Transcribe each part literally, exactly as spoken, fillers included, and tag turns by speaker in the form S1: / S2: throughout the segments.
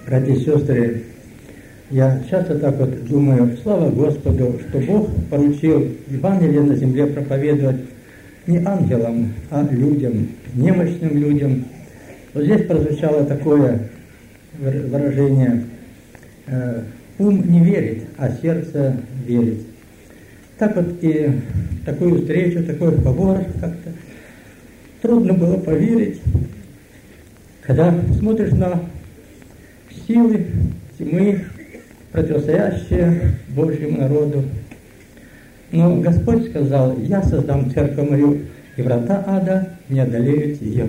S1: Братья и сестры, я часто так вот думаю, слава Господу, что Бог поручил Евангелие на земле проповедовать не ангелам, а людям, немощным людям. Вот здесь прозвучало такое выражение: ум не верит, а сердце верит. Так вот и такую встречу, такой разговор как-то трудно было поверить, когда смотришь на силы тьмы, противостоящие Божьему народу. Но Господь сказал: я создам церковь мою, и врата ада не одолеют ее.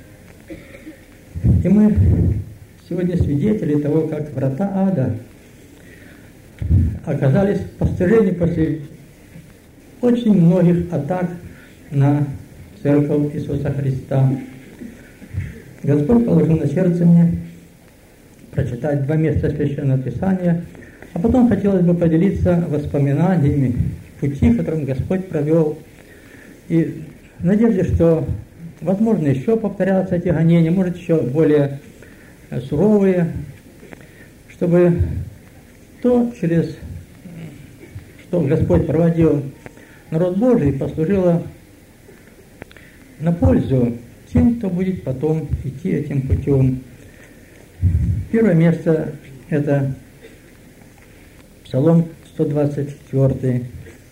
S1: И мы сегодня свидетели того, как врата ада оказались в постижении после очень многих атак на церковь Иисуса Христа. Господь положил на сердце мне прочитать два места Священного Писания, а потом хотелось бы поделиться воспоминаниями пути, которым Господь провел, и в надежде, что, возможно, еще повторятся эти гонения, может, еще более суровые, чтобы то, через что Господь проводил народ Божий, послужило на пользу тем, кто будет потом идти этим путем. Первое место – это Псалом сто двадцать четыре.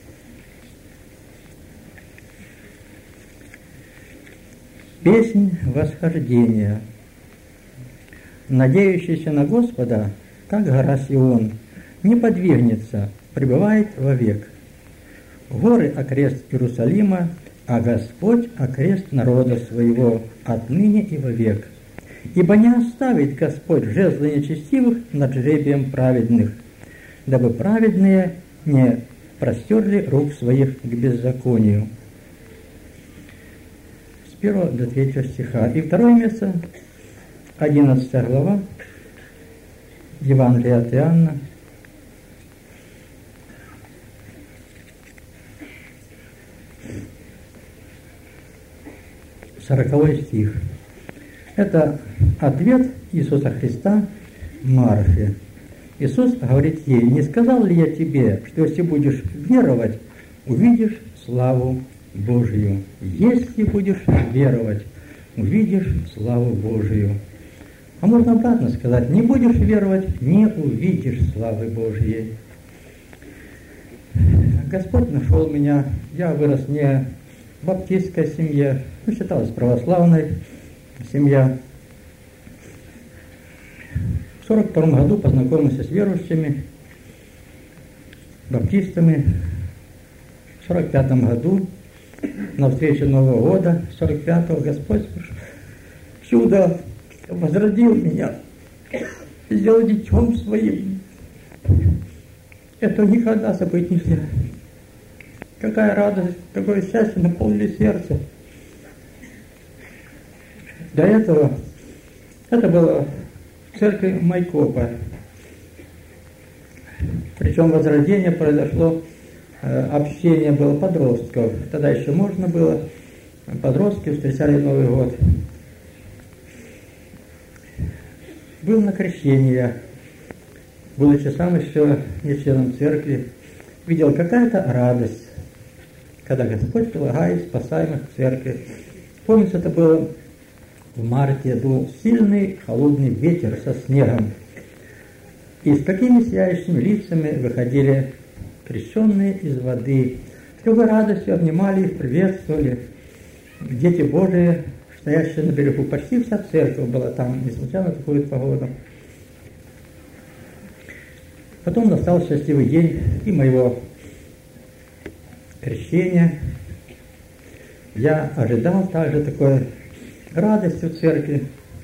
S1: Песнь восхождения. Надеющийся на Господа, как гора Сион, не подвигнется, пребывает вовек. Горы окрест Иерусалима, а Господь окрест народа своего отныне и вовек. Ибо не оставит Господь жезлы нечестивых над жребием праведных, дабы праведные не простерли рук своих к беззаконию. С первого до третьего стиха. И второе место, одиннадцатая глава, Евангелие от Иоанна. Сороковой стих. Это ответ Иисуса Христа Марфе. Иисус говорит ей: не сказал ли я тебе, что если будешь веровать, увидишь славу Божию? Если будешь веровать, увидишь славу Божию. А можно обратно сказать: не будешь веровать, не увидишь славы Божьей. Господь нашел меня, я вырос не в баптистской семье, ну, считалась православной семья. В сорок втором году познакомился с верующими, баптистами. В сорок пятом году, на встрече Нового года, сорок пятого, Господь чудо возродил меня, сделал детем своим. Это никогда забыть нельзя. Какая радость, какое счастье наполнили сердце. До этого, это было в церкви Майкопа. Причем возрождение произошло, общение было подростков. Тогда еще можно было, подростки встречали Новый год. Был на крещение, будучи сам еще не членом церкви, видел какая-то радость, когда Господь прилагает спасаемых в церкви. Помнится, это было в марте, был сильный холодный ветер со снегом. И с какими сияющими лицами выходили крещенные из воды. С какой радостью обнимали их, приветствовали. Дети Божии, стоящие на берегу, почти вся церковь была там, несмотря на такую погоду. Потом настал счастливый день и моего крещения. Я ожидал также такой радости в церкви.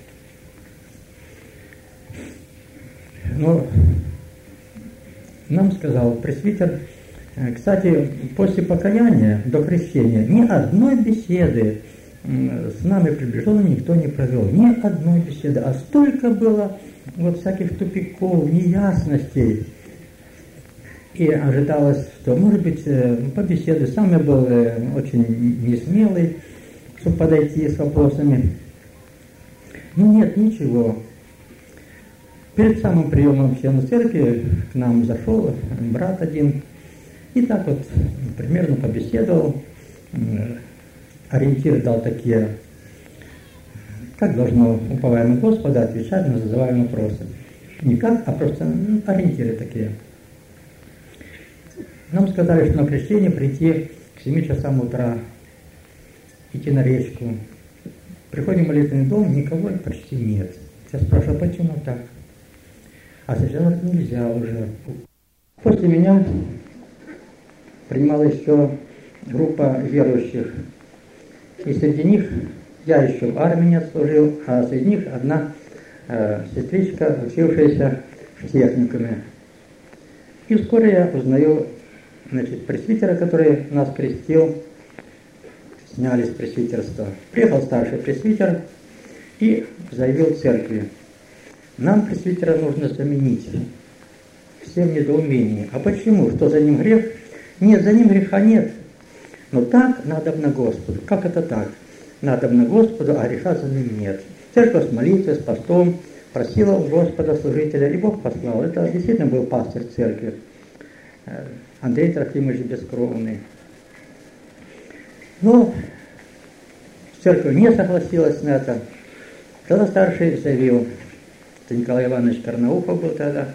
S1: Но нам сказал пресвитер, кстати, после покаяния до крещения ни одной беседы с нами приближенными никто не провел. Ни одной беседы. А столько было вот всяких тупиков, неясностей. И ожидалось, что, может быть, по беседе сам я был очень несмелый, чтобы подойти с вопросами. Ну нет, ничего. Перед самым приемом в члены церкви к нам зашел брат один и так вот примерно побеседовал, ориентиры дал такие, как должно уповаемое Господа отвечать на задаваемые вопросы. Не как, а просто ну, ориентиры такие. Нам сказали, что на крещение прийти к семи часам утра, идти на речку. Приходим в молитвенный дом, никого почти нет. Я спрашиваю, почему так? А сейчас нельзя уже. После меня принимала еще группа верующих. И среди них я еще в армии не отслужил, а среди них одна э, сестричка, учившаяся в техникуме. И вскоре я узнаю, значит, пресвитера, который нас крестил, сняли с пресвитерства. Приехал старший пресвитер и заявил в церкви: нам пресвитера нужно заменить. Все в недоумении. А почему? Что за ним грех? Нет, за ним греха нет. Но так надобно Господу. Как это так? Надобно Господу, а греха за ним нет. Церковь с молитвой, с постом просила у Господа служителя, и Бог послал. Это действительно был пастырь церкви, Андрей Трофимович Бескровный. Но церковь не согласилась на это. Тогда старший заявил, это Николай Иванович Карнаухов был тогда: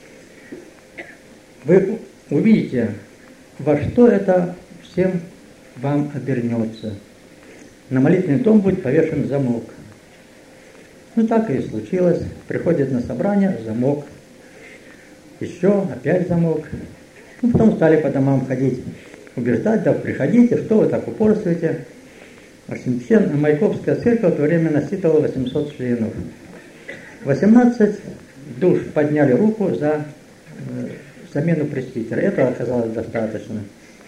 S1: вы увидите, во что это всем вам обернется. На молитвенный дом будет повешен замок. Ну так и случилось. Приходит на собрание, замок. Еще опять замок. Ну потом стали по домам ходить, убеждать: да приходите, что вы так упорствуете. В общем, Майкопская церковь в то время насчитывала восемьсот членов. восемнадцать душ подняли руку за э, замену пресвитера. Это оказалось достаточно.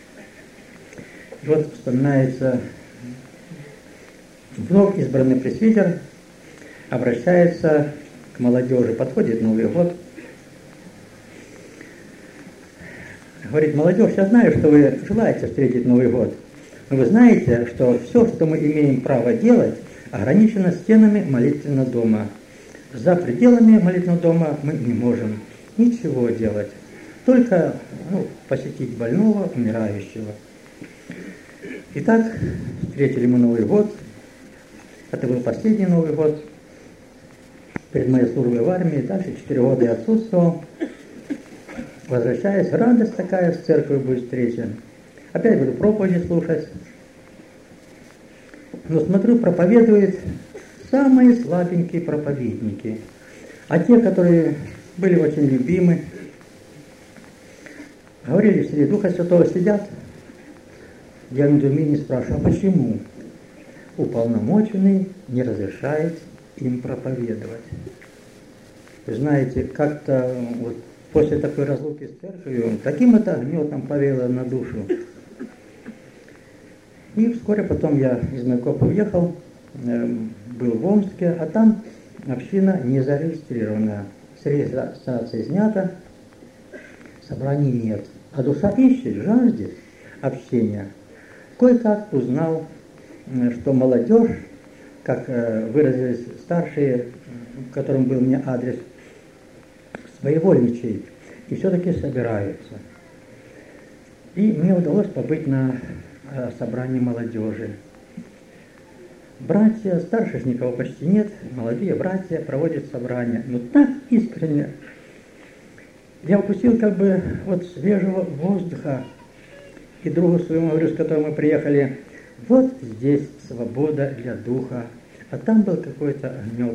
S1: И вот вспоминается, вновь избранный пресвитер обращается к молодежи. Подходит Новый год. Говорит: молодежь, я знаю, что вы желаете встретить Новый год. Но вы знаете, что все, что мы имеем право делать, ограничено стенами молитвенного дома. За пределами молитвенного дома мы не можем ничего делать. Только ну, посетить больного, умирающего. Итак, встретили мы Новый год. Это был последний Новый год перед моей службой в армии. Дальше четыре года я отсутствовал. Возвращаясь, радость такая, в церкви будет встреча. Опять буду проповеди слушать. Но смотрю, проповедуют самые слабенькие проповедники. А те, которые были очень любимы, говорили в среде Духа Святого, сидят. Я в недоумении спрашиваю: а почему уполномоченный не разрешает им проповедовать? Вы знаете, как-то вот после такой разлуки с церковью таким это гнетом повеяло на душу. И вскоре потом я из Майкопа уехал, э, был в Омске, а там община не зарегистрирована. С регистрации снята, собраний нет. А душа ищет, жаждет общения. Кое-как узнал, что молодежь, как э, выразились старшие, которым был мне адрес, своевольничает и все-таки собираются. И мне удалось побыть на э, собрании молодежи. Братья, старших никого почти нет, молодые братья проводят собрания. Но так искренне. Я укусил как бы вот свежего воздуха. И другу своему говорю, с которым мы приехали: вот здесь свобода для духа. А там был какой-то гнет.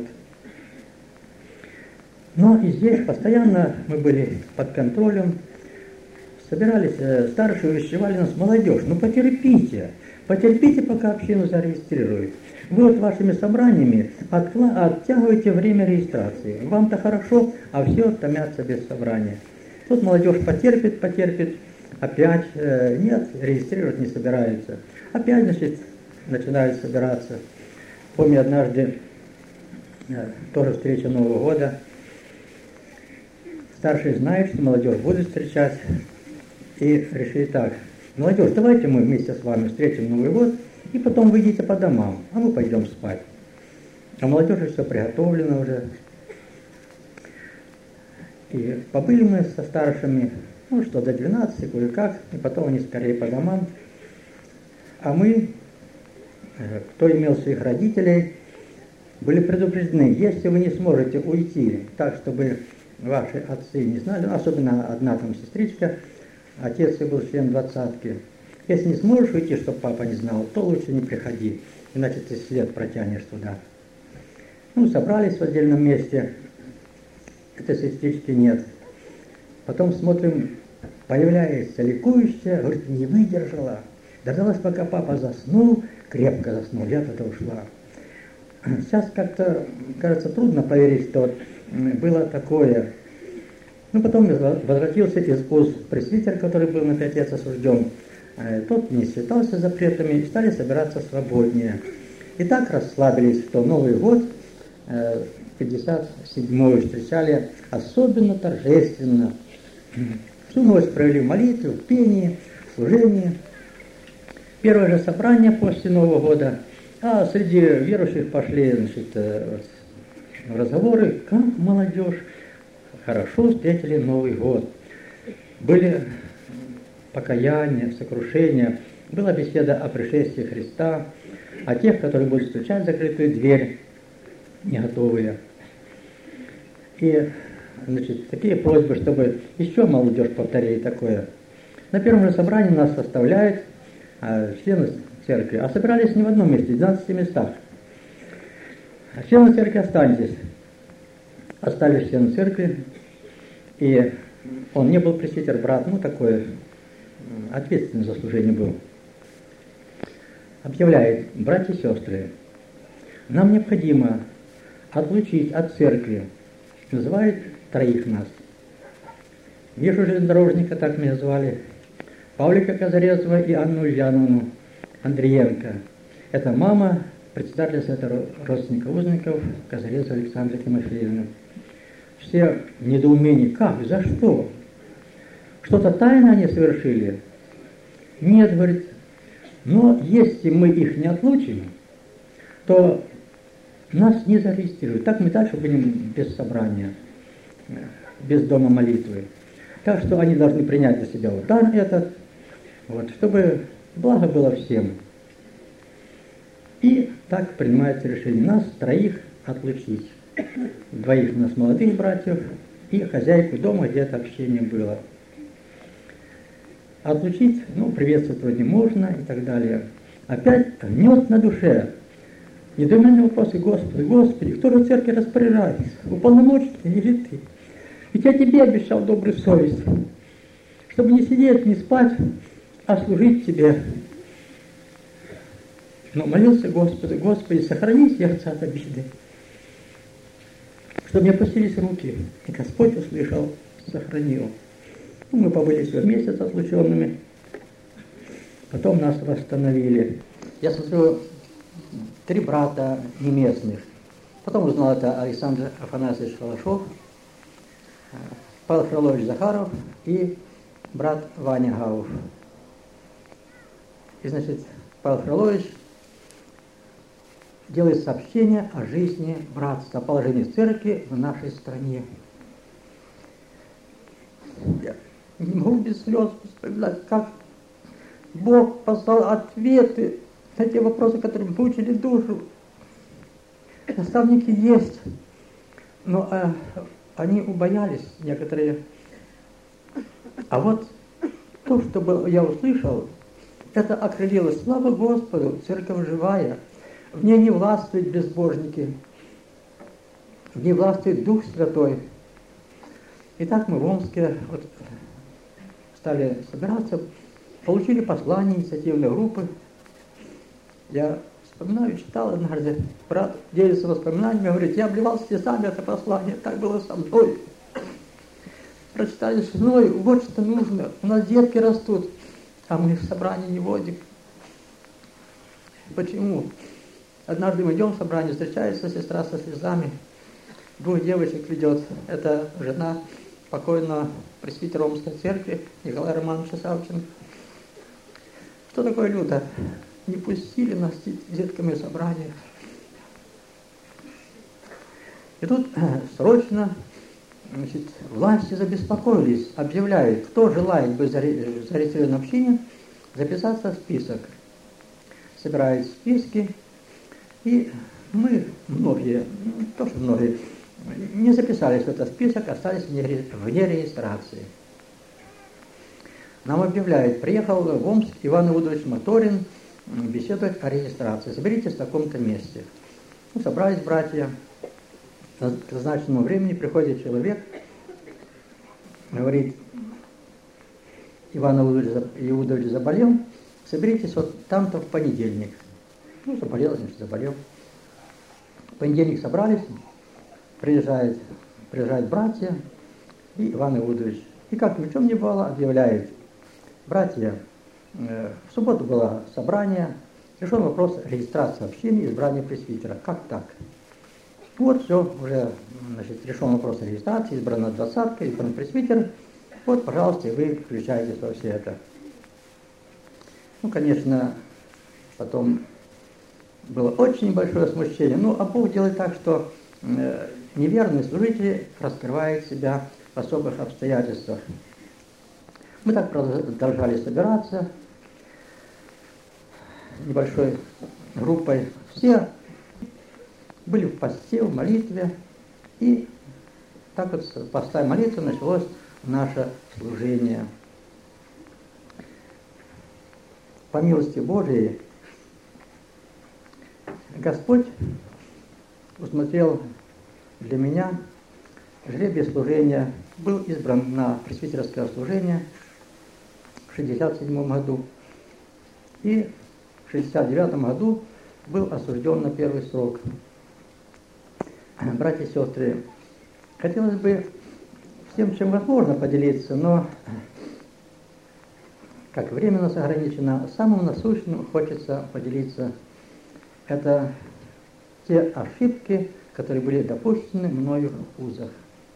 S1: Но и здесь постоянно мы были под контролем. Собирались, э, старшие увещевали нас: молодежь, ну потерпите, потерпите, пока общину зарегистрируют. Вы вот вашими собраниями откла- оттягиваете время регистрации. Вам-то хорошо, а все томятся без собрания. Тут молодежь потерпит, потерпит, опять э, нет, регистрировать не собираются. Опять, значит, начинают собираться. Помню, однажды э, тоже встреча Нового года. Старший знает, что молодежь будет встречать, и решили так: молодежь, давайте мы вместе с вами встретим Новый год, и потом выйдите по домам, а мы пойдем спать. А молодежи все приготовлено уже. И побыли мы со старшими, ну что, до двенадцати, кое-как, и потом они скорее по домам. А мы, кто имел своих родителей, были предупреждены, если вы не сможете уйти так, чтобы ваши отцы не знали, особенно одна там сестричка, отец был член двадцатки, если не сможешь уйти, чтобы папа не знал, то лучше не приходи, иначе ты след протянешь туда. Ну, собрались в отдельном месте, этой сестрички нет. Потом смотрим, появляется ликующая, говорит, не выдержала. Дождалась, пока папа заснул, крепко заснул, я тогда ушла. Сейчас как-то, кажется, трудно поверить, что вот было такое. Ну, потом возвратился из уст пресвитер, который был на пять лет осужден. Тот не считался запретами и стали собираться свободнее. И так расслабились, что Новый год пятьдесят седьмой встречали особенно торжественно. Всю ночь провели в молитве, в пении, в служении. Первое же собрание после Нового года, а среди верующих пошли, значит, разговоры, как молодежь хорошо встретили Новый год. Были покаяния, сокрушения, была беседа о пришествии Христа, о тех, которые будут стучать в закрытую дверь, не готовые. И, значит, такие просьбы, чтобы еще молодежь повторили такое. На первом же собрании нас составляет а, члены церкви, а собирались не в одном месте, в двенадцати местах. А члены церкви останетесь. Остались члены церкви, и он не был пресвитер, брат, ну такой ответственный за служение был. Объявляет, братья и сестры, нам необходимо отлучить от церкви, называет троих нас. Вижу железнодорожника, так меня звали, Павлика Казарезова и Анну Ульяновну Андриенко. Это мама председателя совета родственников узников Казарезова Александра Тимофеевна. Все в недоумении, как, за что? Что-то тайно они совершили? Нет, говорит, но если мы их не отлучим, то нас не зарегистрируют. Так мы дальше будем без собрания, без дома молитвы. Так что они должны принять на себя удар этот, вот, чтобы благо было всем. И так принимается решение нас троих отлучить. Двоих у нас молодых братьев и хозяйку дома, где это общение было. Отлучить, ну, приветствовать вроде можно и так далее. Опять гнет на душе. Недоуменные вопросы, Господи, Господи, кто же в церкви распоряжается? Уполномоченный или ты? Ведь я тебе обещал добрую совесть, чтобы не сидеть, не спать, а служить тебе. Но молился Господу, Господи, сохрани сердце от обиды, чтобы не опустились руки. И Господь услышал, сохранил. Ну, мы побыли всего месяц отлученными, потом нас восстановили. Я смотрю, три брата неместных. Потом узнал это Александр Афанасьевич Холошов, Павел Фролович Захаров и брат Ваня Гауф. И, значит, Павел Фролович делает сообщение о жизни братства, о положении церкви в нашей стране. Я не могу без слез вспоминать, как Бог послал ответы на те вопросы, которые мучили душу. Наставники есть, но э, они убоялись некоторые. А вот то, что я услышал, это окрылило. Слава Господу, церковь живая. В ней не властвуют безбожники, в ней властвует Дух Святой. Итак, мы в Омске вот стали собираться, получили послание инициативной группы. Я вспоминаю, читал однажды, брат делится воспоминаниями, говорит, я обливал слезами это послание, так было со мной. Прочитали с женой, вот что нужно, у нас детки растут, а мы в собрание не водим. Почему? Однажды мы идем в собрание, встречается сестра со слезами, двух девочек ведет, это жена покойного пресвитера Омской церкви Николая Романовича Савченко. Что такое люто? Не пустили нас с детками в собрание. И тут срочно значит, власти забеспокоились, объявляют, кто желает быть зарегистрирован в общине, записаться в список. Собирают списки, и мы, многие, тоже многие, не записались в этот список, остались вне регистрации. Нам объявляют, приехал в Омск Иван Иудович Моторин беседовать о регистрации. Соберитесь в таком-то месте. Ну, собрались братья. К назначенному времени приходит человек, говорит, Иван Иудович заболел, соберитесь вот там-то в понедельник. Ну, заболел, значит, заболел. В понедельник собрались, приезжают, приезжают братья и Иван Иудович. И как ни в чем не бывало, объявляет, братья, э, в субботу было собрание, решен вопрос регистрации общины и избрания пресвитера. Как так? Вот все, уже, значит, решен вопрос регистрации, избрана двадцатка, избран пресвитер. Вот, пожалуйста, вы включаетесь во все это. Ну, конечно, потом было очень большое смущение. Ну, а Бог делает так, что э, неверный служитель раскрывает себя в особых обстоятельствах. Мы так продолжали собираться небольшой группой. Все были в посте, в молитве. И так вот с поста и молитвы началось наше служение. По милости Божией Господь усмотрел для меня жребий служения, был избран на пресвитерское служение в шестьдесят седьмом году и в шестьдесят девятом году был осужден на первый срок. Братья и сестры, хотелось бы всем, чем возможно, поделиться, но как время у нас ограничено, самым насущным хочется поделиться. Это те ошибки, которые были допущены мною в вузах.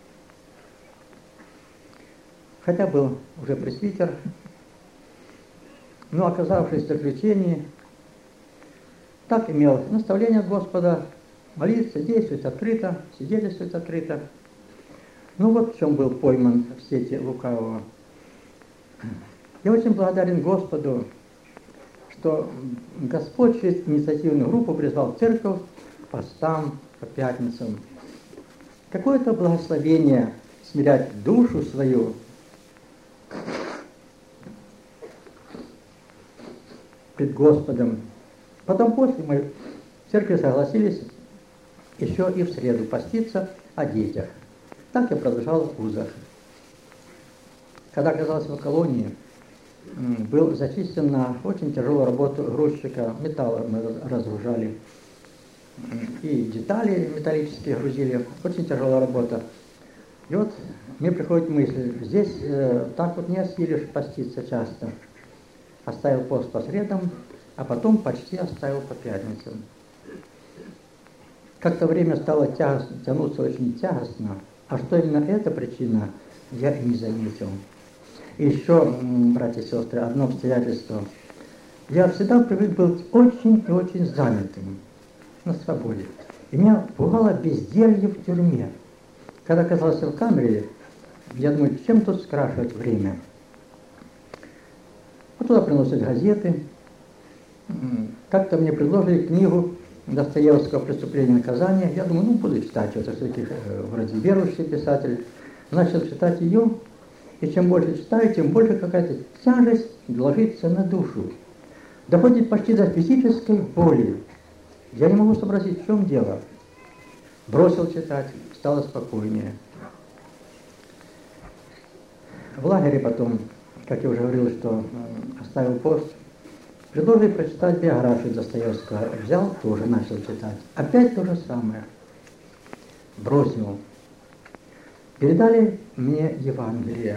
S1: Хотя был уже пресвитер, но оказавшись в заключении, так имел наставление от Господа молиться, действовать открыто, свидетельствовать открыто. Ну вот в чем был пойман в сети лукавого. Я очень благодарен Господу, что Господь через инициативную группу призвал церковь к постам, по пятницам. Какое-то благословение смирять душу свою пред Господом. Потом после мы в церкви согласились еще и в среду поститься о детях. Так я продолжал в вузах. Когда оказался в колонии, был зачислен на очень тяжелую работу грузчика. Металл мы разгружали. И детали металлические грузили. Очень тяжелая работа. И вот мне приходит мысль, здесь э, так вот не осилишь поститься часто. Оставил пост по средам, а потом почти оставил по пятницам. Как-то время стало тягостно, тянуться очень тягостно. А что именно эта причина, я и не заметил. И еще, братья и сестры, одно обстоятельство. Я всегда привык быть очень и очень занятым на свободе. И меня пугало безделье в тюрьме. Когда оказался в камере, я думаю, чем тут скрашивать время? Вот туда приносят газеты. Как-то мне предложили книгу Достоевского «Преступление и наказание». Я думаю, ну, буду читать, это все-таки вроде верующий писатель. Начал читать ее. И чем больше читаю, тем больше какая-то тяжесть ложится на душу. Доходит почти до физической боли. Я не могу сообразить, в чем дело. Бросил читать, стало спокойнее. В лагере потом, как я уже говорил, что оставил пост, предложили прочитать биографию Достоевского. Взял, тоже начал читать. Опять то же самое. Бросил. Передали мне Евангелие.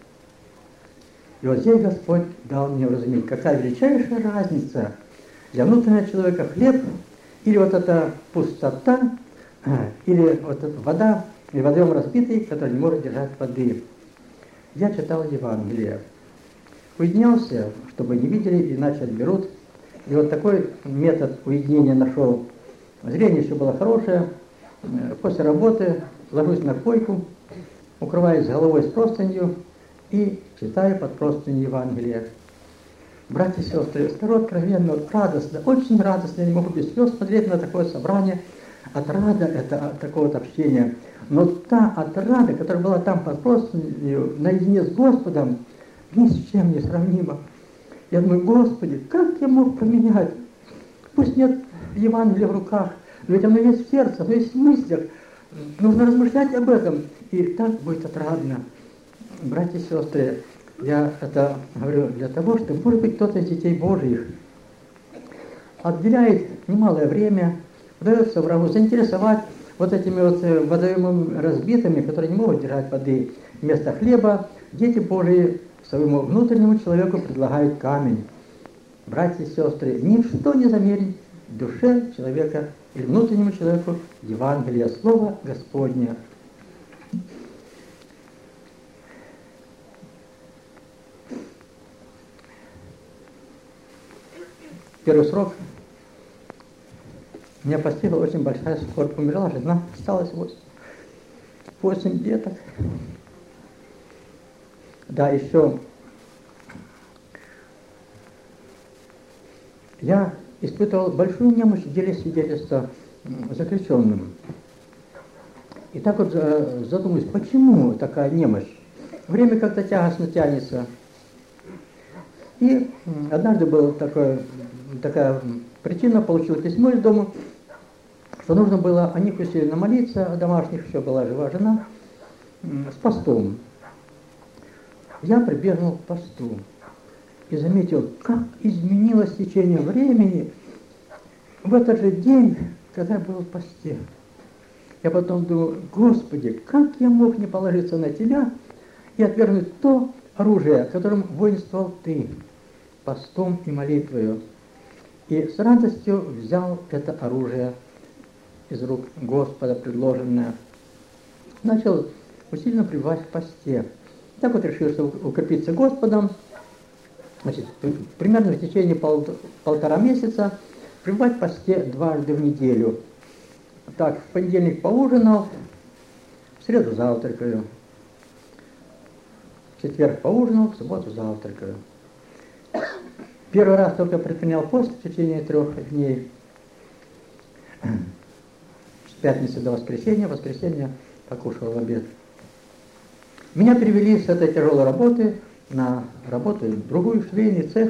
S1: И вот здесь Господь дал мне уразуметь, какая величайшая разница для внутреннего человека хлеб, или вот эта пустота, или вот эта вода, или водоем разбитый, который не может держать воды. Я читал Евангелие. Уединялся, чтобы не видели, иначе отберут. И вот такой метод уединения нашел. Зрение еще было хорошее. После работы ложусь на койку, укрываюсь головой с простынью и читаю под простынью Евангелие. Братья и сестры, скажу откровенно, вот радостно, очень радостно, я не могу без слез смотреть на такое собрание. Отрада это от такого вот общения. Но та отрада, которая была там под простынью, наедине с Господом, ни с чем не сравнима. Я думаю, Господи, как я мог поменять? Пусть нет Евангелия в руках, но ведь оно есть в сердце, оно есть в мыслях. Нужно размышлять об этом, и так будет отрадно. Братья и сестры, я это говорю для того, чтобы, может быть, кто-то из детей Божьих отделяет немалое время, удается врагу заинтересовать вот этими вот водоемами разбитыми, которые не могут держать воды. Вместо хлеба дети Божьи своему внутреннему человеку предлагают камень. Братья и сестры, ничто не замерит душе человека или внутреннему человеку Евангелие, Слово Господне. Первый срок меня постигла очень большая скорбь. Умерла жена, осталось восемь, восемь деток. Да, еще я испытывал большую немощь в деле свидетельства заключенным. И так вот задумаюсь, почему такая немощь? Время как-то тягостно тянется. И однажды была такая, такая причина, получила письмо из дома, что нужно было о них усиленно молиться, о домашних, еще была жива жена, с постом. Я прибегнул к посту и заметил, как изменилось течение времени в этот же день, когда я был в посте. Я потом думаю, Господи, как я мог не положиться на Тебя и отвергнуть то оружие, которым воинствовал Ты, постом и молитвою. И с радостью взял это оружие из рук Господа, предложенное. Начал усиленно пребывать в посте. Так вот решился укрепиться Господом. Значит, примерно в течение пол, полтора месяца пребывать в посте дважды в неделю. Так, в понедельник поужинал, в среду завтракаю. В четверг поужинал, в субботу завтракаю. Первый раз только предпринял пост в течение трех дней. С пятницы до воскресенья. В воскресенье покушал в обед. Меня перевели с этой тяжелой работы на работу в другую, швейный цех.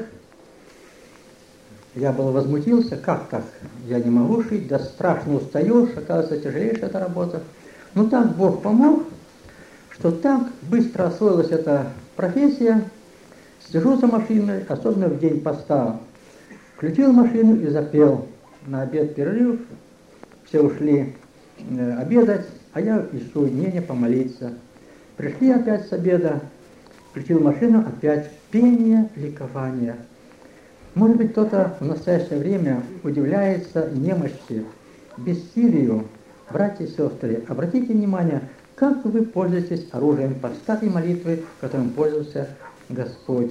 S1: Я был возмутился, как так? Я не могу шить, да страшно устаешь, оказывается, тяжелейшая эта работа. Но так Бог помог, что так быстро освоилась эта профессия. Сижу за машиной, особенно в день поста. Включил машину и запел. На обед перерыв, все ушли э, обедать, а я ищу уединения помолиться. Пришли опять с обеда, включил машину, опять пение, ликование. Может быть, кто-то в настоящее время удивляется немощи, бессилию. Братья и сестры, обратите внимание, как вы пользуетесь оружием поста и молитвы, которым пользовался Господь.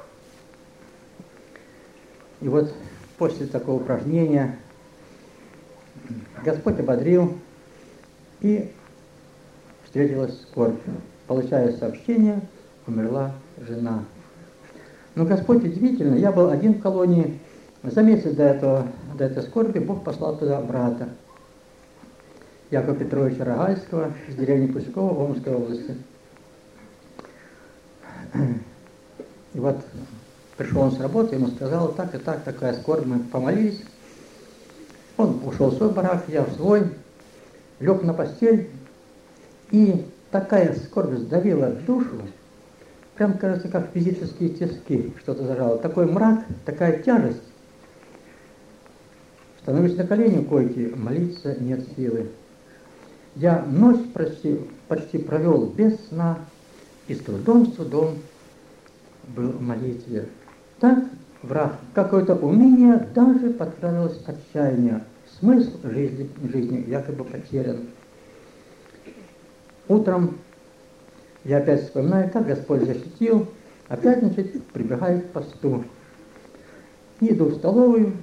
S1: И вот после такого упражнения Господь ободрил, и встретилась скорбь. Получая сообщение, умерла жена. Но Господь удивительно, я был один в колонии, за месяц до этого, до этой скорби Бог послал туда брата, Якова Петровича Рогальского, из деревни Пучково, Омской области. И вот пришел он с работы, ему сказал, так и так, такая скорбь, мы помолились. Он ушел в свой барак, я в свой, лег на постель, и такая скорбь сдавила душу, прям кажется, как физические тиски, что-то зажало. Такой мрак, такая тяжесть. Становлюсь на колени у койки, молиться нет силы. Я ночь почти, почти провел без сна, и с трудом, с трудом был в молитве. Так враг, какое-то уныние, даже подкрадывалось отчаяние. Смысл жизни, жизни якобы потерян. Утром я опять вспоминаю, как Господь защитил, опять, значит, прибегаю к посту. Иду в столовую,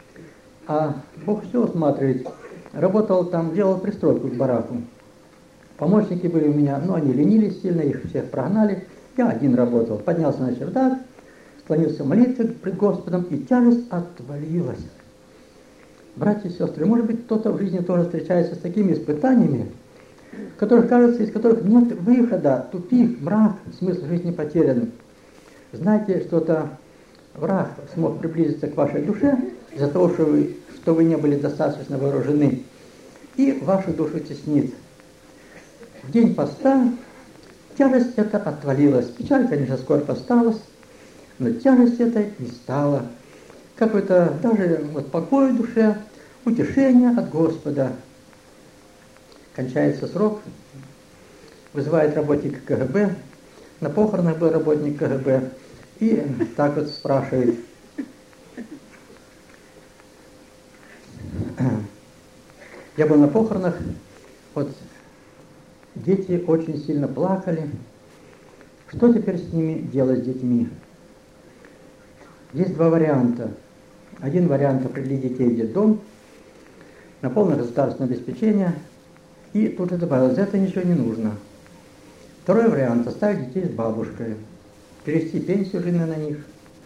S1: а Бог все осматривает. Работал там, делал пристройку к бараку. Помощники были у меня, но они ленились сильно, их всех прогнали. Я один работал. Поднялся на чердак, склонился в молитве пред Господом, и тяжесть отвалилась. Братья и сестры, может быть, кто-то в жизни тоже встречается с такими испытаниями, которых, кажется, из которых нет выхода, тупик, мрак, смысл жизни потерян. Знаете, что-то враг смог приблизиться к вашей душе из-за того, что вы, что вы не были достаточно вооружены, и вашу душу теснит. В день поста тяжесть эта отвалилась. Печаль, конечно, скоро осталась, но тяжесть эта не стала. Какой-то даже вот покой в душе, утешение от Господа. Кончается срок, вызывает работник ка гэ бэ. На похоронах был работник ка гэ бэ. И так вот спрашивает. Я был на похоронах, вот дети очень сильно плакали. Что теперь с ними делать, с детьми? Есть два варианта. Один вариант — определить детей в детдом на полное государственное обеспечение. И тут же добавил, за это ничего не нужно. Второй вариант — оставить детей с бабушкой, перевести пенсию жены на них.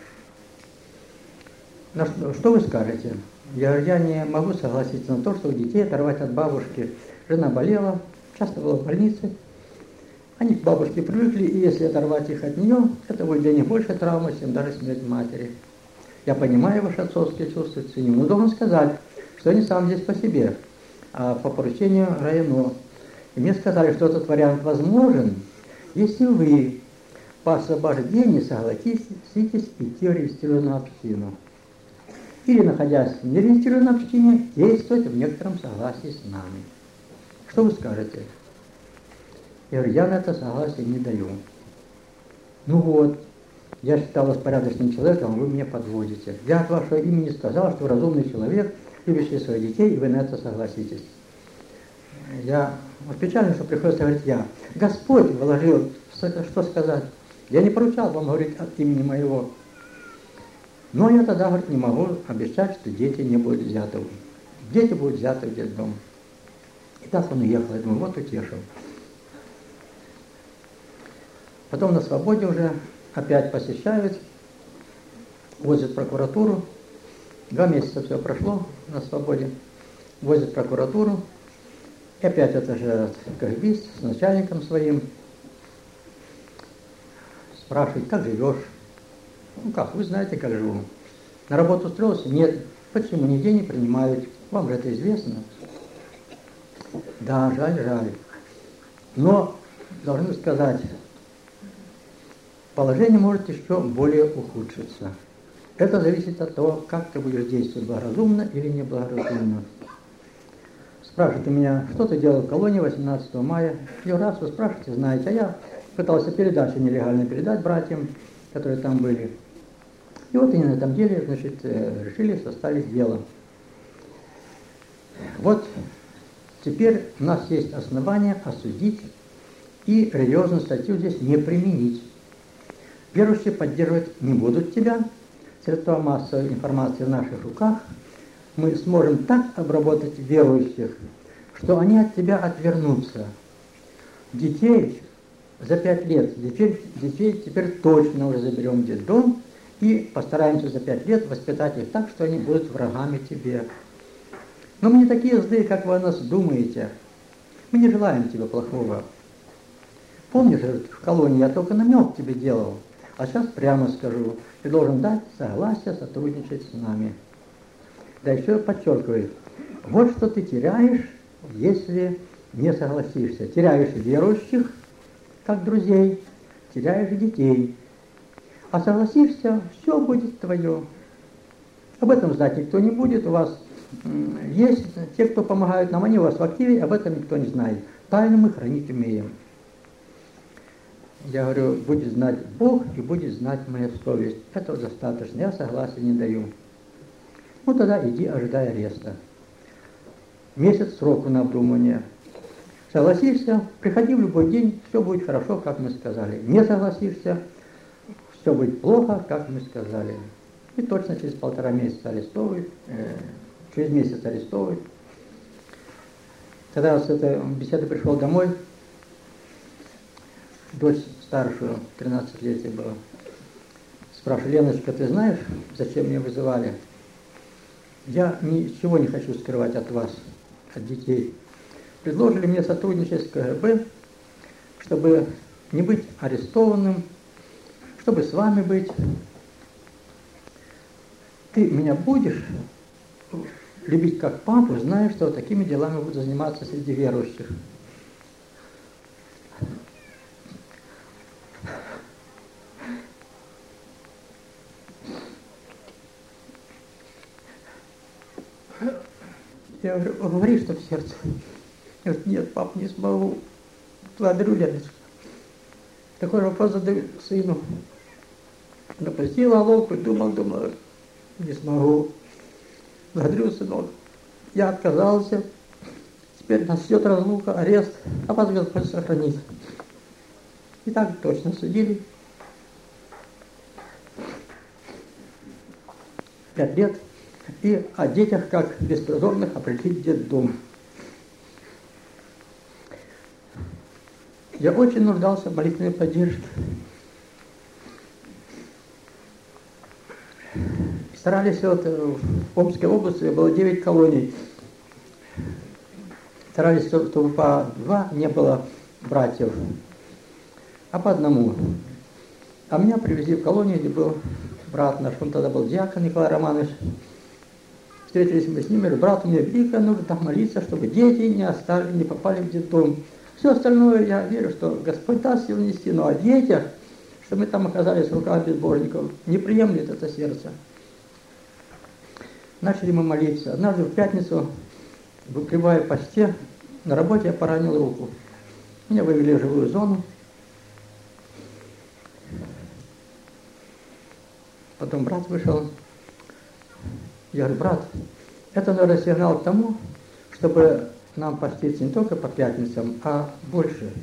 S1: На что, что вы скажете? Я, я не могу согласиться на то, что детей оторвать от бабушки. Жена болела, часто была в больнице. Они к бабушке привыкли, и если оторвать их от нее, это будет для них больше травмы, чем даже смерть матери. Я понимаю ваши отцовские чувства, ценю, но должен сказать, что я не сам здесь по себе, а по поручению району. И мне сказали, что этот вариант возможен, если вы по освобождению согласитесь идти в регистрированную общину. Или, находясь в нерегистрированной общине, действовать в некотором согласии с нами. Что вы скажете? Я говорю, я на это согласие не даю. Ну вот, я считал вас порядочным человеком, вы меня подводите. Я от вашего имени сказал, что вы разумный человек, любящий своих детей, и вы на это согласитесь. Я вот печально, что приходится говорить я. Господь вложил, что сказать. Я не поручал вам говорить от имени моего. Но я тогда, говорит, не могу обещать, что дети не будут взяты. Дети будут взяты в детдом. И так он уехал. Я думаю, вот утешил. Потом на свободе уже опять посещают, возят в прокуратуру. Два месяца все прошло на свободе. Возят в прокуратуру. И опять это же КГБист с начальником своим. Спрашивает, как живешь? Ну как, вы знаете, как живу. На работу устроился? Нет. Почему нигде не принимают? Вам же это известно. Да, жаль, жаль. Но, должны сказать, положение может еще более ухудшиться. Это зависит от того, как ты будешь действовать, благоразумно или неблагоразумно. Спрашивает у меня, что ты делал в колонии восемнадцатого мая? Я раз вы спрашиваете, знаете, а я пытался передачу нелегально передать братьям, которые там были. И вот они на этом деле, значит, решили составить дело. Вот теперь у нас есть основания осудить и религиозную статью здесь не применить. Верующие поддерживать не будут тебя. Средства массовой информации в наших руках. Мы сможем так обработать верующих, что они от тебя отвернутся. Детей за пять лет, детей, детей теперь точно уже заберем в детдом и постараемся за пять лет воспитать их так, что они будут врагами тебе. Но мы не такие злые, как вы о нас думаете. Мы не желаем тебе плохого. Помнишь, в колонии я только намек тебе делал, а сейчас прямо скажу, ты должен дать согласие сотрудничать с нами. Да еще подчеркивает, вот что ты теряешь, если не согласишься. Теряешь верующих, как друзей, теряешь детей. А согласишься, все будет твое. Об этом знать никто не будет. У вас есть те, кто помогают нам, они у вас в активе, об этом никто не знает. Тайну мы хранить умеем. Я говорю, будет знать Бог и будет знать моя совесть. Этого достаточно, я согласия не даю. Ну тогда иди, ожидай ареста. Месяц сроку на обдумывание. Согласишься, приходи в любой день, все будет хорошо, как мы сказали. Не согласишься, все будет плохо, как мы сказали. И точно через полтора месяца арестовывают, э, через месяц арестовывают. Когда я с этой беседы пришел домой, дочь старшую, тринадцать лет ей было. Спрашиваю: Леночка, ты знаешь, зачем меня вызывали? Я ничего не хочу скрывать от вас, от детей. Предложили мне сотрудничать с ка гэ бэ, чтобы не быть арестованным, чтобы с вами быть. Ты меня будешь любить как папу, зная, что такими делами буду заниматься среди верующих. Я говорю: говори, что в сердце. Я говорю: нет, пап, не смогу. Благодарю, Леночка. Такой вопрос задаю сыну. Напустила ловку, думал, думал, не смогу. Благодарю, сынок. Я отказался. Теперь нас ждет разлука, арест, а вас Господь сохранит. И так точно судили. Пять лет. И о детях, как беспризорных, определить в детдом. Я очень нуждался в молитвенной поддержке. Старались, вот в Омской области было девять колоний. Старались, чтобы по два не было братьев, а по одному. А меня привезли в колонию, где был брат наш, он тогда был диакон Николай Романович. Встретились мы с ним, говорю: брат, у меня великая нужда молиться, чтобы дети не остались, не попали в детдом. Все остальное я верю, что Господь даст силу нести, но о детях, что мы там оказались в руках безбожников, не приемлет это сердце. Начали мы молиться. Однажды в пятницу, выпивая в посте, на работе я поранил руку. Меня вывели в живую зону. Потом брат вышел. Я говорю: брат, это, наверное, сигнал к тому, чтобы нам поститься не только по пятницам, а больше.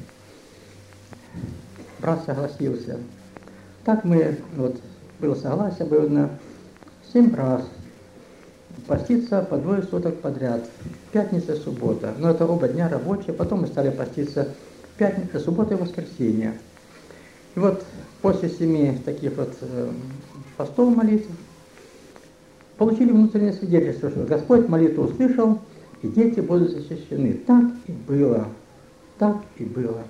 S1: Брат согласился. Так мы, вот, было согласие, было на семь раз поститься по двое суток подряд. Пятница, суббота. Но это оба дня рабочие. Потом мы стали поститься пятница, суббота и воскресенье. И вот после семи таких вот э, постов молитв получили внутреннее свидетельство, что Господь молитву услышал, и дети будут защищены. Так и было. Так и было.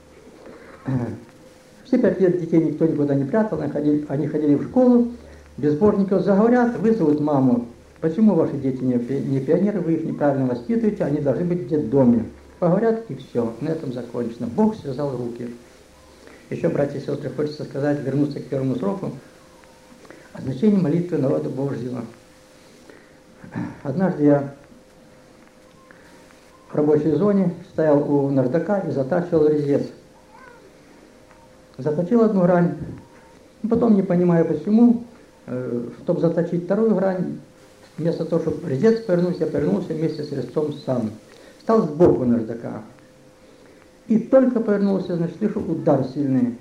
S1: Все пять лет детей никто никуда не прятал, они ходили, они ходили в школу, безбожников заговорят, вызовут маму. Почему ваши дети не, не пионеры, вы их неправильно воспитываете, они должны быть в детдоме. Поговорят, и все, на этом закончено. Бог связал руки. Еще, братья и сестры, хочется сказать, вернуться к первому сроку, о значении молитвы народа Божьего. Однажды я в рабочей зоне стоял у наждака и затачивал резец. Заточил одну грань, потом, не понимая почему, чтобы заточить вторую грань, вместо того, чтобы резец повернуть, я повернулся вместе с резцом сам. Стал сбоку наждака. И только повернулся, значит, слышу удар сильный.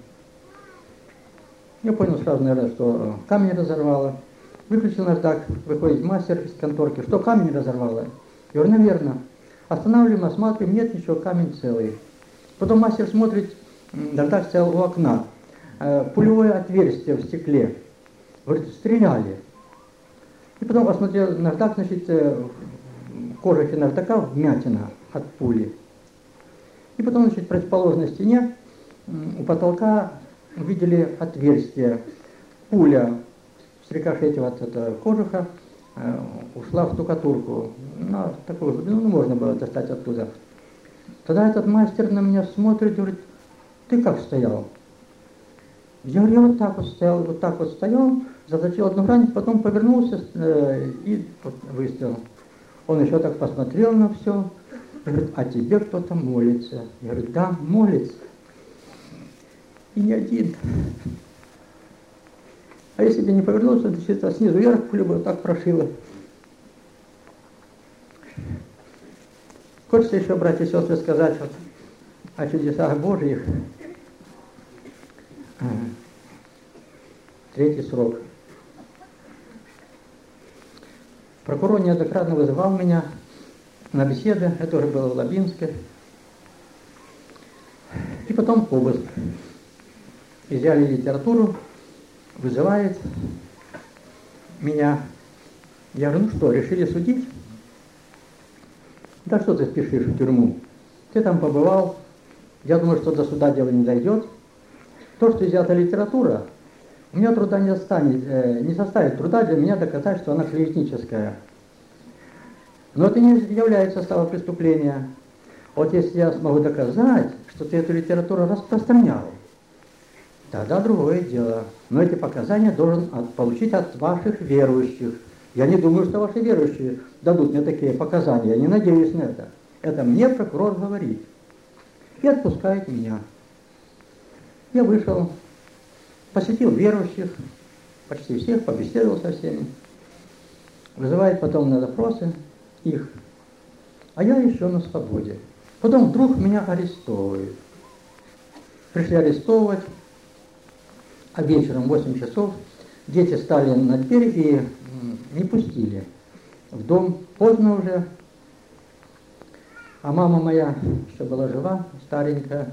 S1: Я понял сразу, наверное, что камень разорвало. Выключил наждак, выходит мастер из конторки. Что, камень разорвало? Я говорю: наверное. Останавливаем, осматриваем, нет ничего, камень целый. Потом мастер смотрит, наждак стоял у окна. Пулевое отверстие в стекле. Говорит: стреляли. И потом посмотрел наждак, значит, в кожухе наждака вмятина от пули. И потом, значит, в противоположной стене у потолка увидели отверстие. Пуля с рикошетив от этого кожуха э, ушла в штукатурку. На такую глубину можно было достать оттуда. Тогда этот мастер на меня смотрит и говорит: ты как стоял? Я говорю: я вот так вот стоял, вот так вот стоял, заточил одну грань, потом повернулся э, и вот, выстрелил. Он еще так посмотрел на все. Говорит: а тебе кто-то молится. Я говорю: да, молится. И не один. А если бы не повернулся, то снизу вверх пулю бы вот так прошило. Хочется еще, братья и сестры, сказать вот о чудесах Божьих. Третий срок. Прокурор неоднократно вызывал меня на беседы, это уже было в Лабинске. И потом обыск. изъяли литературу, вызывает меня. Я говорю, ну что, решили судить? Да что ты спешишь в тюрьму? Ты там побывал, я думаю, что до суда дело не дойдет. То, что изъята литература, у меня труда не, останет, э, не составит труда для меня доказать, что она клеветническая. Но это не является составом преступления. Вот если я смогу доказать, что ты эту литературу распространял, тогда другое дело. Но эти показания должен от, получить от ваших верующих. Я не думаю, что ваши верующие дадут мне такие показания. Я не надеюсь на это. Это мне прокурор говорит. И отпускает меня. Я вышел, посетил верующих, почти всех, побеседовал со всеми. Вызывает потом на допросы их. А я еще на свободе. Потом вдруг меня арестовывают. Пришли арестовывать. А вечером в восемь часов дети стали на дверь и не пустили в дом. Поздно уже. А мама моя еще была жива, старенькая.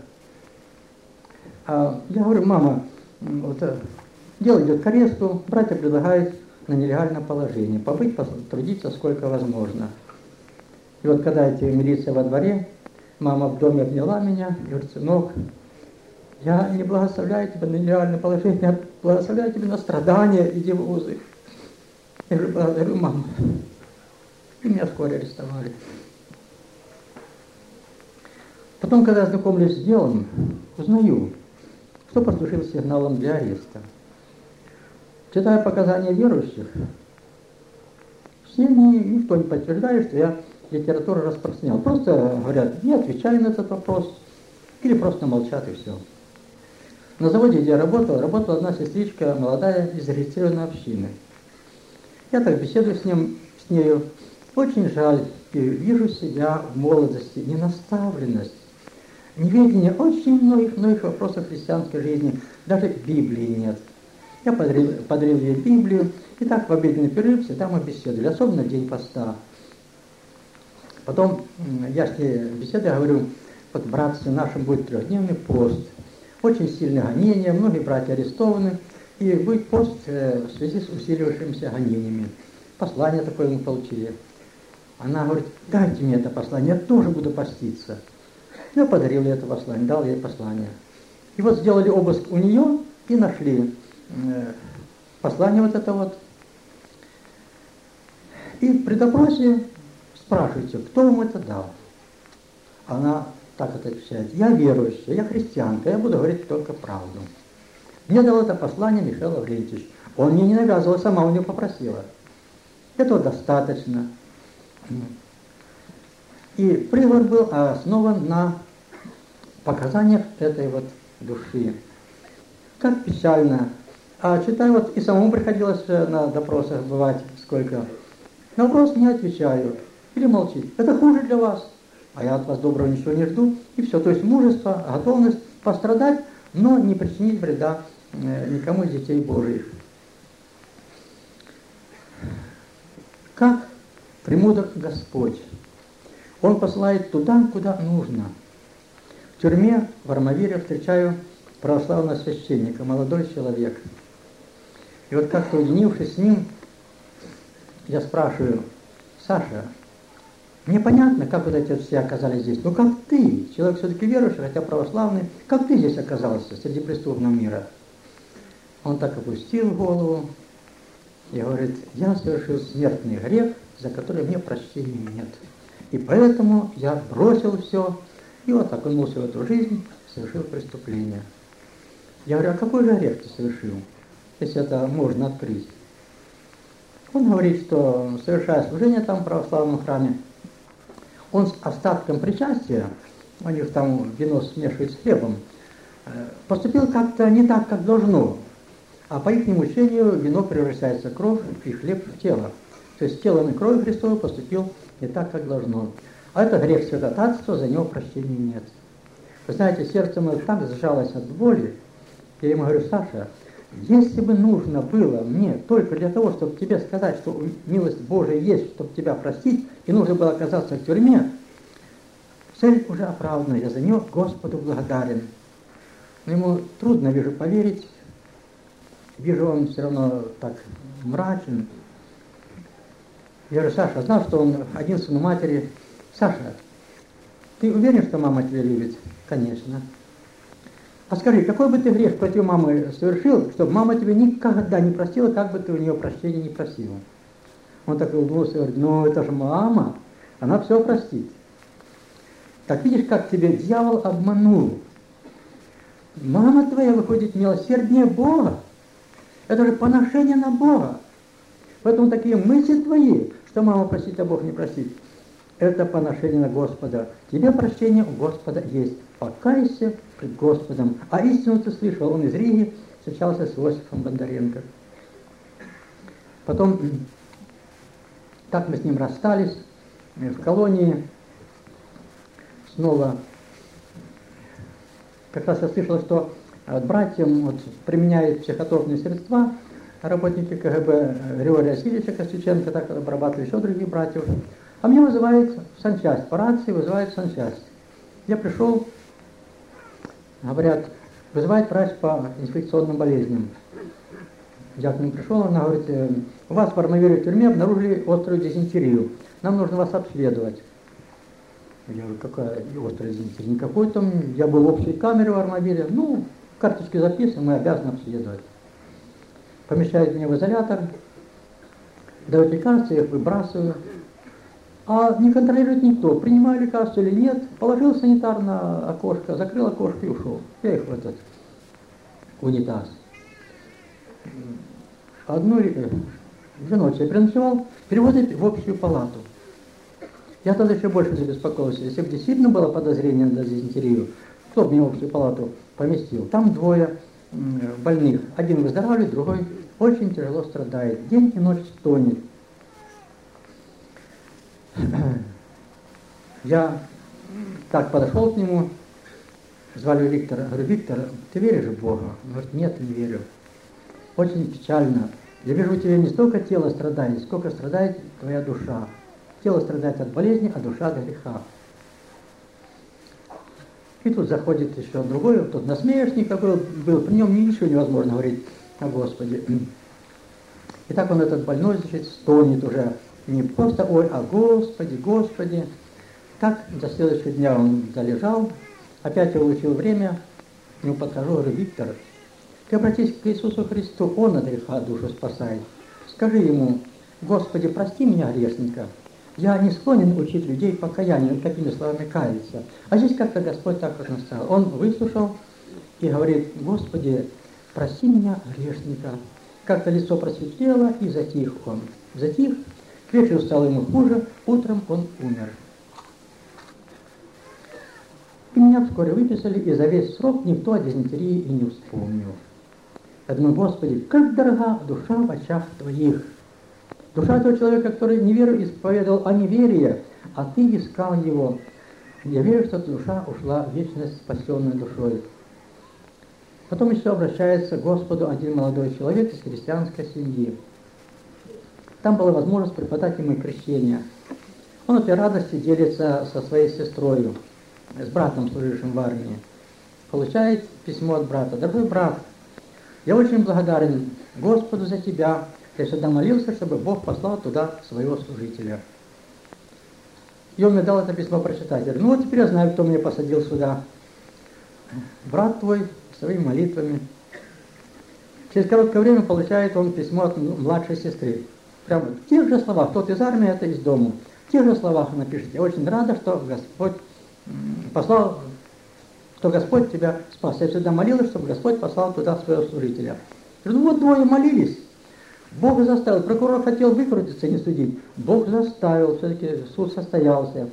S1: А я говорю, мама, вот, дело идет к аресту, братья предлагают на нелегальном положении, побыть, потрудиться сколько возможно. И вот когда эти милиция во дворе, мама в доме обняла меня и говорит, сынок, я не благословляю тебя на нелегальное положение, я благословляю тебя на страдания, иди в вузы. Я говорю, благодарю, мама. И меня вскоре арестовали. Потом, когда я знакомлюсь с делом, узнаю, что послужило сигналом для ареста. Читая показания верующих, все не, никто не подтверждает, что я литературу распространял. Просто говорят, не отвечаю на этот вопрос, или просто молчат и все. На заводе, где я работал, работала одна сестричка, молодая, из зарегистрированной общины. Я так беседую с, ним, с нею. Очень жаль, и вижу себя в молодости, ненаставленность, неведение очень многих-многих вопросов христианской жизни, даже Библии нет. Я подарил, подарил ей Библию, и так в обеденный перерыв всегда мы беседовали, особенно день поста. Потом я с ней беседую, говорю, вот братцы, нашим будет трехдневный пост, очень сильное гонение, многие братья арестованы, и будет пост в связи с усилившимися гонениями. Послание такое мы получили. Она говорит, дайте мне это послание, я тоже буду поститься. Я подарил ей это послание, дал ей послание. И вот сделали обыск у нее и нашли э, послание вот это вот. И при допросе спрашиваете, кто вам это дал? Она так это отвечает, я верующая, я христианка, я буду говорить только правду. Мне дал это послание Михаил Лаврентьевич. Он мне не навязывал, сама у него попросила. Этого достаточно. И приговор был основан на показаниях этой вот души. Как печально. А читаю, вот и самому приходилось на допросах бывать сколько. На вопрос не отвечаю. Или молчит. Это хуже для вас. А я от вас доброго ничего не жду. И все. То есть мужество, готовность пострадать, но не причинить вреда никому из детей Божьих. Как премудр Господь. Он посылает туда, куда нужно. В тюрьме в Армавире встречаю православного священника, молодой человек. И вот как-то уединившись с ним, я спрашиваю, Саша, мне понятно, как вот эти все оказались здесь. Но как ты, человек все-таки верующий, хотя православный, как ты здесь оказался среди преступного мира? Он так опустил голову и говорит, я совершил смертный грех, за который мне прощения нет. И поэтому я бросил все, и вот окунулся в эту жизнь, совершил преступление. Я говорю, а какой же грех ты совершил, если это можно открыть? Он говорит, что совершая служение там в православном храме, он с остатком причастия, у них там вино смешивают с хлебом, поступил как-то не так, как должно. А по их учению вино превращается в кровь и хлеб в тело. То есть телом и кровью Христовой поступил не так, как должно. А это грех святотатства, за него прощения нет. Вы знаете, сердце мое так сжалось от боли. Я ему говорю, Саша, если бы нужно было мне только для того, чтобы тебе сказать, что милость Божия есть, чтобы тебя простить, и нужно было оказаться в тюрьме, цель уже оправдана, я за нее Господу благодарен. Но ему трудно, вижу, поверить. Вижу, он все равно так мрачен. Я говорю: Саша, знал, что он один сын у матери. Саша, ты уверен, что мама тебя любит? Конечно. А скажи, какой бы ты грех против мамы совершил, чтобы мама тебя никогда не простила, как бы ты у нее прощения не просил? Он так улыбнулся и говорит: ну это же мама, она все простит. Так видишь, как тебя дьявол обманул. Мама твоя, выходит, милосерднее Бога. Это же поношение на Бога. Поэтому такие мысли твои, что мама простит, а Бог не простит, это поношение на Господа. Тебе прощение у Господа есть. Покайся пред Господом. А истину ты слышал. Он из Риги встречался с Иосифом Бондаренко. Потом, так мы с ним расстались в колонии. Снова, как раз я слышал, что братьям вот, применяют психотропные средства. Работники КГБ Григория Васильевича Костюченко так обрабатывали, еще других братьев. А меня вызывает в санчасть, по рации вызывает в санчасть. Я пришел, говорят, вызывает врач по инфекционным болезням. Я к нему пришел, она говорит: у вас в Армавире в тюрьме обнаружили острую дизентерию. Нам нужно вас обследовать. Я говорю: какая острая дизентерия? Никакой там, я был в общей камере в Армавире. Ну, карточки записаны, мы обязаны обследовать. Помещают меня в изолятор, дают лекарства, я их выбрасываю. А не контролирует никто, принимаю лекарство или нет. Положил санитар на окошко, закрыл окошко и ушел. Я их в этот унитаз. Одну две ночи я переночевал, переводят в общую палату. Я тогда еще больше забеспокоился. Если бы действительно было подозрение на дизентерию, кто бы меня в общую палату поместил? Там двое больных. Один выздоравливает, другой очень тяжело страдает. День и ночь стонет. Я так подошел к нему, звали Виктора. Говорю: Виктор, ты веришь в Бога? Он говорит: нет, не верю. Очень печально. Я вижу, у тебя не столько тело страдает, сколько страдает твоя душа. Тело страдает от болезни, а душа от греха. И тут заходит еще другой, тот насмешник такой был, при нем ничего невозможно говорить о Господе. И так он, этот больной, значит, стонет уже. Не просто ой, а Господи, Господи. Так до следующего дня он залежал. Опять я улучил время. К нему подхожу, говорю: Виктор, ты обратись к Иисусу Христу, Он от греха душу спасает. Скажи Ему: Господи, прости меня, грешника. Я не склонен учить людей покаянию, такими словами каяться. А здесь как-то Господь так вот наставил. Он выслушал и говорит: Господи, прости меня, грешника. Как-то лицо просветлело, и затих он. Затих, к вечеру стало ему хуже, утром он умер. И меня вскоре выписали, и за весь срок никто о дизентерии и не вспомнил. Я думаю: Господи, как дорога душа в очах Твоих. Душа того человека, который неверу исповедовал о неверии, а Ты искал его. Я верю, что эта душа ушла в вечность спасенной душой. Потом еще обращается к Господу один молодой человек из христианской семьи. Там была возможность преподать ему крещение. Он этой радостью делится со своей сестрой, с братом, служившим в армии. Получает письмо от брата: дорогой брат, я очень благодарен Господу за тебя. Я всегда молился, чтобы Бог послал туда своего служителя. И он мне дал это письмо прочитать. Я говорю: ну вот теперь я знаю, кто меня посадил сюда. Брат твой, своими молитвами. Через короткое время получает он письмо от младшей сестры. Прямо в тех же словах: тот из армии, это из дому. В тех же словах она пишет: я очень рада, что Господь послал, что Господь тебя спас. Я всегда молилась, чтобы Господь послал туда своего служителя. Я говорю: ну вот двое молились. Бог заставил. Прокурор хотел выкрутиться и не судить. Бог заставил. Все-таки суд состоялся.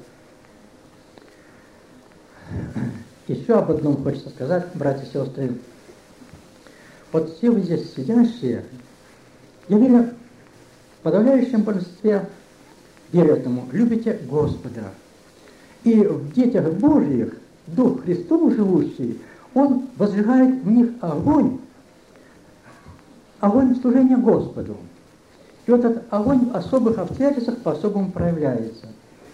S1: Еще об одном хочется сказать, братья и сестры. Вот все вы здесь сидящие, я верю, в подавляющем большинстве, верю этому, любите Господа. И в детях Божьих Дух Христов живущий, Он возжигает в них огонь, огонь служения Господу. И вот этот огонь в особых обстоятельствах по-особому проявляется.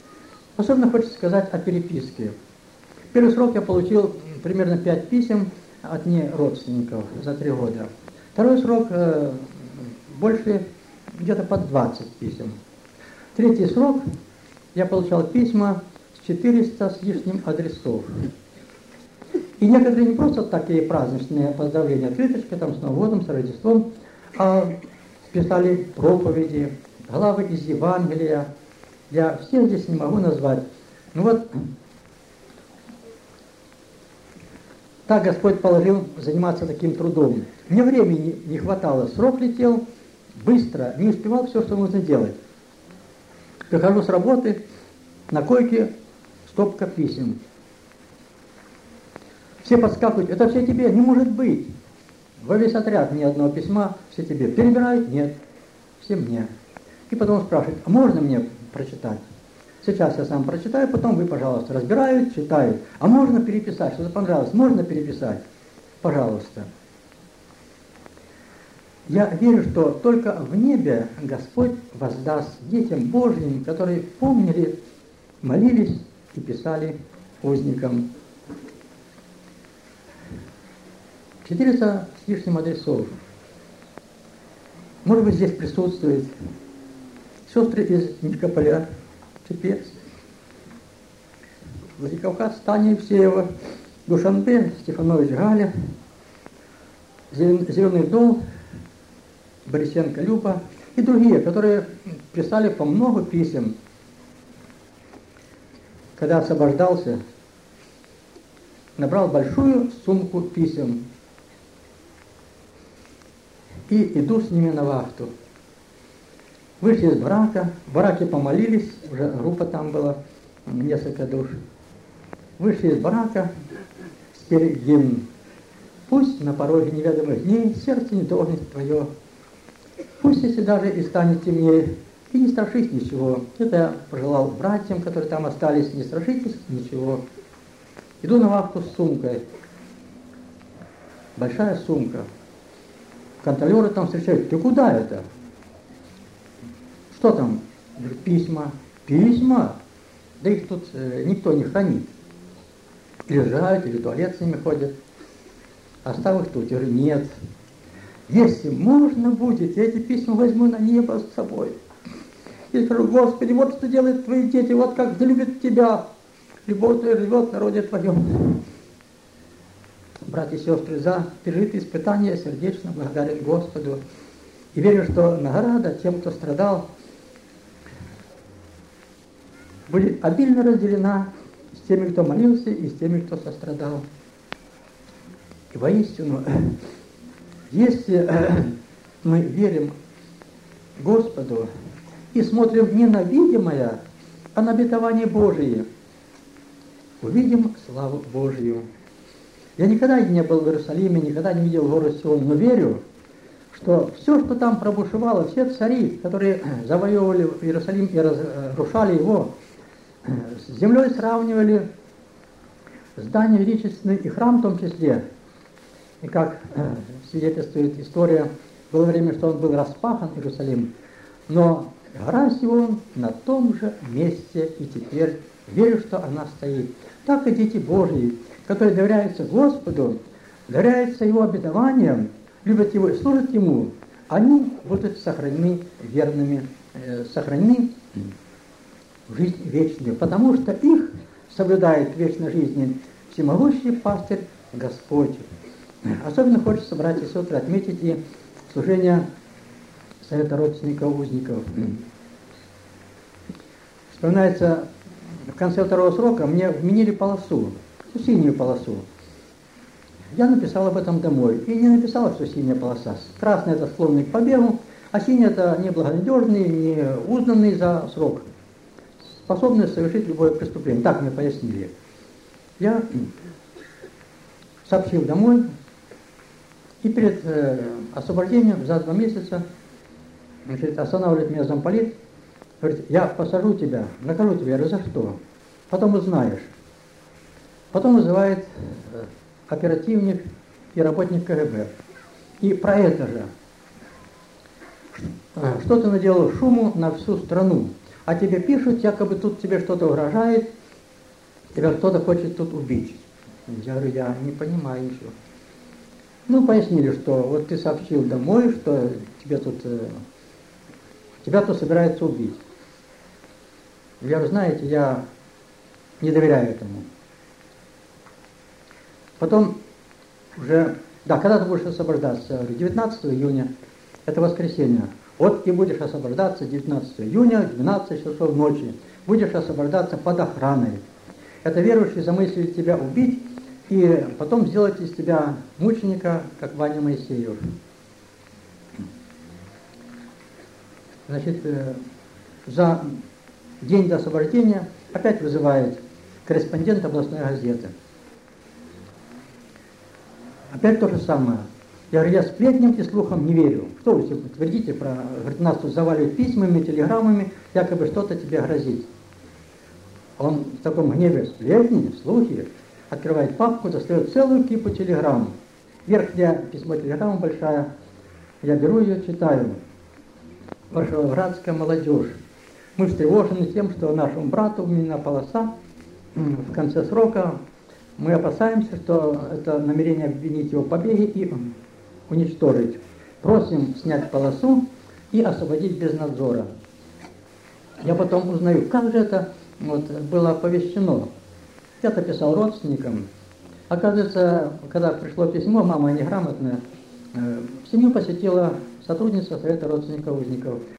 S1: Особенно хочется сказать о переписке. В первый срок я получил примерно пять писем от не родственников за три года. Второй срок э, больше, где-то под двадцать писем. Третий срок я получал письма с четырёхсот с лишним адресов. И некоторые не просто такие праздничные поздравления, открыточка там с Новым годом, с Рождеством, а писали проповеди, главы из Евангелия. Я всех здесь не могу назвать. Ну вот, так Господь положил заниматься таким трудом. Мне времени не хватало, срок летел быстро, не успевал все, что нужно делать. Прихожу с работы, на койке стопка писем. Все подскакивают, это все тебе, не может быть. Во весь отряд ни одного письма, все тебе. Перебирают? Нет, все мне. И потом спрашивают, а можно мне прочитать? Сейчас я сам прочитаю, потом вы, пожалуйста, разбирают, читают. А можно переписать, что-то понравилось, можно переписать? Пожалуйста. Я верю, что только в небе Господь воздаст детям Божьим, которые помнили, молились и писали узникам. четыреста с лишним адресов. Может быть, здесь присутствуют сестры из Никополя, Чепец, Владикавказ, Таня Евсеева, Душанбе, Стефанович Галя, Зеленый Дол, Борисенко Люба и другие, которые писали по много писем. Когда освобождался, набрал большую сумку писем и иду с ними на вахту. Вышли из барака, в бараке помолились, уже группа там была, несколько душ. Вышли из барака, спели гимн. Пусть на пороге неведомых дней сердце не дрогнет твое. Пусть если даже и станет темнее, и не страшись ничего. Это я пожелал братьям, которые там остались, не страшитесь ничего. Иду на вахту с сумкой. Большая сумка. Контролеры там встречают. Ты куда это? Что там? Говорю, письма. Письма? Да их тут э, никто не хранит. Лежают или в туалет с ними ходят. Оставь их тут. Я говорю, нет. Если можно будет, я эти письма возьму на небо с собой. И скажу, Господи, вот что делают твои дети, вот как любят тебя. Любовь твоя живет в народе твоем. Братья и сестры, за пережитые испытания сердечно благодарен Господу. И верю, что награда тем, кто страдал, будет обильно разделена с теми, кто молился, и с теми, кто сострадал. И воистину, если мы верим Господу и смотрим не на видимое, а на обетование Божие, увидим славу Божию. Я никогда не был в Иерусалиме, никогда не видел город Сион, но верю, что все, что там пробушевало, все цари, которые завоевывали Иерусалим и разрушали его, с землей сравнивали здания величественные и храм в том числе. И как свидетельствует история, было время, что он был распахан, Иерусалим, но гора Сион на том же месте и теперь верю, что она стоит. Так и дети Божьи, которые доверяются Господу, доверяются Его обетованиям, любят Его и служат Ему, они будут сохранены верными, э, сохранены в жизнь вечную, потому что их соблюдает в вечной жизни всемогущий пастырь Господь. Особенно хочется, братья и сестры, отметить и служение Совета родственников узников. Вспоминается, в конце второго срока мне вменили полосу, синюю полосу. Я написал об этом домой. И не написал, что синяя полоса. Красный это склонный к побегу, а синий это неблагонадежный, не узнанный за срок, способный совершить любое преступление. Так мне пояснили. Я сообщил домой, и перед э, освобождением за два месяца значит, останавливает меня замполит, говорит, я посажу тебя, накажу тебя. Я говорю, за что? Потом узнаешь. Потом вызывает э, оперативник и работник ка гэ бэ. И про это же. Что ты наделал шуму на всю страну? А тебе пишут, якобы тут тебе что-то угрожает, тебя кто-то хочет тут убить. Я говорю, я не понимаю ничего. Ну, пояснили, что вот ты сообщил домой, что тебе тут, тебя тут собираются убить. Я, вы знаете, я не доверяю этому. Потом уже, да, когда ты будешь освобождаться? девятнадцатого июня, это воскресенье. Вот и будешь освобождаться девятнадцатого июня, двенадцать часов ночи. Будешь освобождаться под охраной. Это верующие замыслили тебя убить и потом сделать из тебя мученика, как Ваня Моисеев. Значит, за день до освобождения опять вызывает корреспондент областной газеты. Опять то же самое. Я говорю, я сплетням и слухам не верю. Что вы себе твердите про... Говорит, нас тут заваливают письмами, телеграммами, якобы что-то тебе грозит. Он в таком гневе: сплетни, слухи. Открывает папку, достает целую кипу телеграмм. Верхняя письмо телеграмма большая. Я беру ее, читаю. Варшавоградская молодежь. Мы встревожены тем, что нашему брату минена полоса в конце срока. Мы опасаемся, что это намерение обвинить его в побеге и уничтожить. Просим снять полосу и освободить без надзора. Я потом узнаю, как же это вот, было оповещено. Я-то писал родственникам. Оказывается, когда пришло письмо, мама неграмотная, семью посетила сотрудница Совета родственников узников.